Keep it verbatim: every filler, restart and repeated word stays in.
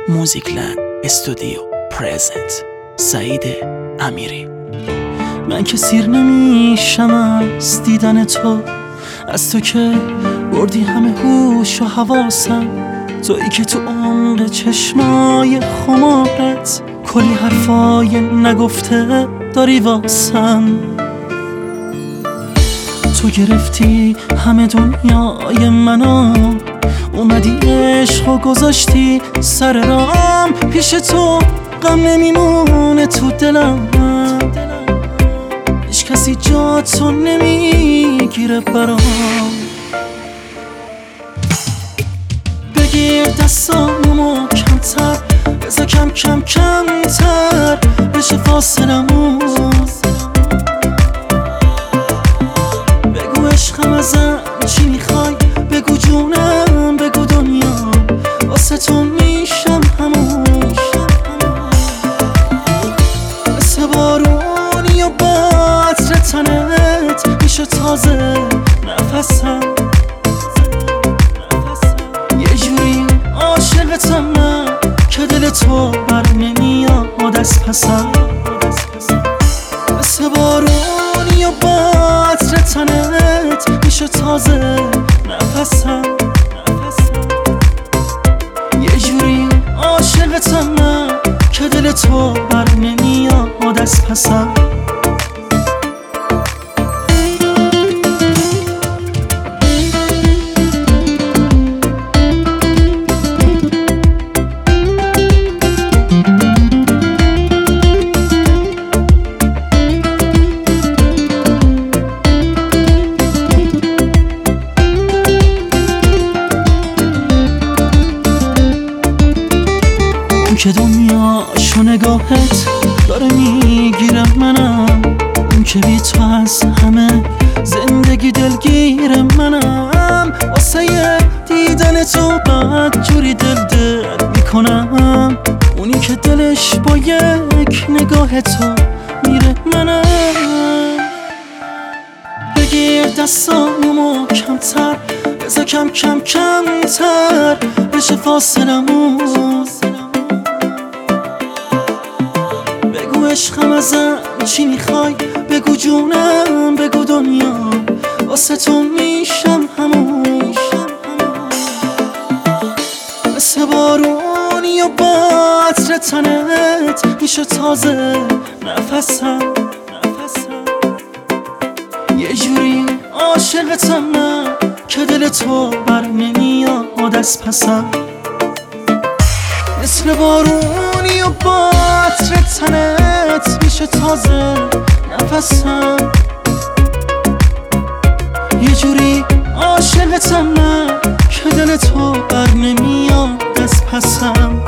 موزیکلند استودیو پرزنت. سعید امیری. من که سیر نمیشم از دیدن تو، از تو که بردی همه هوش و حواسم، تویی که تو عمق چشمای خمارت کلی حرفای نگفته داری واسم. تو گرفتی همه دنیای منو، اومدی عشق و گذاشتی سر رام، پیش تو غم نمیمونه تو دلم، هیچ کسی جا تو نمیگیره برام. بگیر دستامو کمتر، بذار کم کم کمتر بشه فاصلمون، بگو عشقم ازم چی میخوای، بگو جونم بگو دنیا، واسه تو میشم همون، مثل بارونی و بطر تنت میشه تازه نفسم، یه جوری عاشقتم من که دل تو بر نمیاد از پسم، مثل بارونی و بطر تنت میشه تازه نفسم، یه جوری عاشقتم من که دل تو بر نمیاد از پسم. اون که دنیاشو نگاهت داره میگیرم منم، اون که بی تو از همه زندگی دلگیر منم، واسه دیدن تو بد جوری دل دل میکنم، اونی که دلش با یک نگاه تو میره منم. بگیر دستامو کمتر، بذار کم کم کمتر بشه فاصلمون، عشقم ازم چی میخوای، بگو جونم بگو دنیا، واسه تو میشم همون، مثل بارونی و بطر تنت میشه تازه نفسم، یه جوری عاشقتم من که دل تو بر نمیاد از پسم، مثل بارونی و بطر تنت میشه تازه نفسم، یه جوری عاشقتم من که دل تو بر نمیاد از پسم.